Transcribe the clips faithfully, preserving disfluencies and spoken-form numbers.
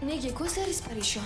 Nega ko'zlaringiz parishon?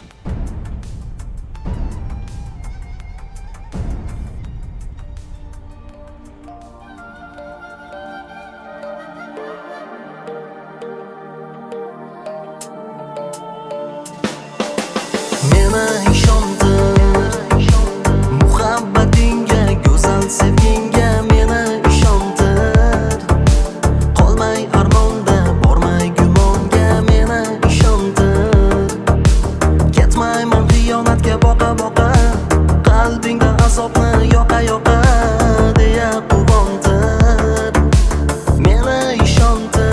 Meni ishontir muhabbatingga, go'zal sevgingga meni ishontir. Qolmay armonda, bormay gumonga meni ishontir. Ketmayman xiyonatga boqa boqa, qalbingda azobni yoqa yoqa deya quvontir. Meni ishontir.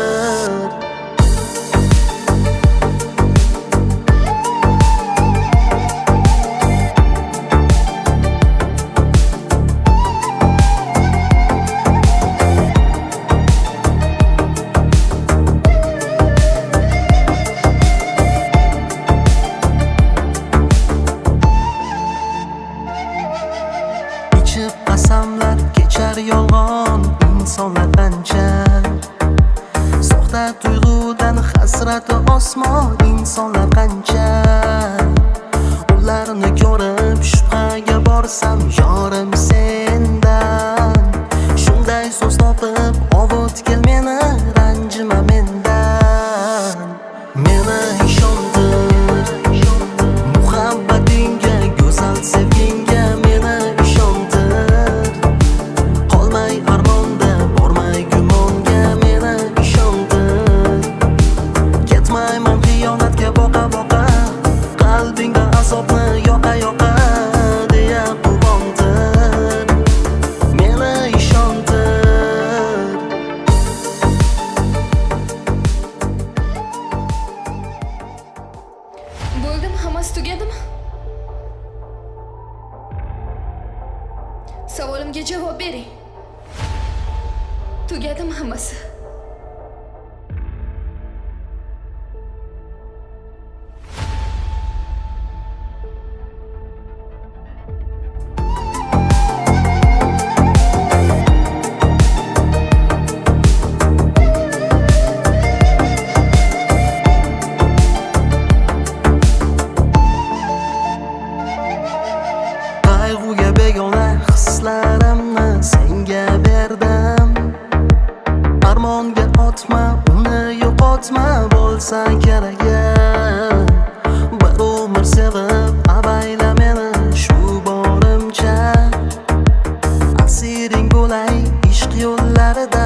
Ichib qasamlar kechar yolg'on insonlar qancha, soxta tuyg'udan hasrati osmon insonlar qancha. Ularni ko'rib shubhaga borsam yorim sendan, shunday so'z topib ovutgil meni, ranjima mendan. Meni ishontir muhabbatingga, go'zal sevgingga meni ishontir. Qolmay armonda, bormay gumonga meni ishontir. Ketmayman xiyonatga boqa boqa, qalbingda azobni yoqa yoqa deya quvontir. Meni ishontir. Bo'ldimi, hammasi tugadimi? Savolimga javob bering. Tugadimi hammasi? Qayg'uga begona hislarimni senga berdim. Armonga otma, uni yo'qotma bo'lsa keragim. Bir umr sevib avayla meni shu borimcha, asiring bo'lay ishq yo'llarida.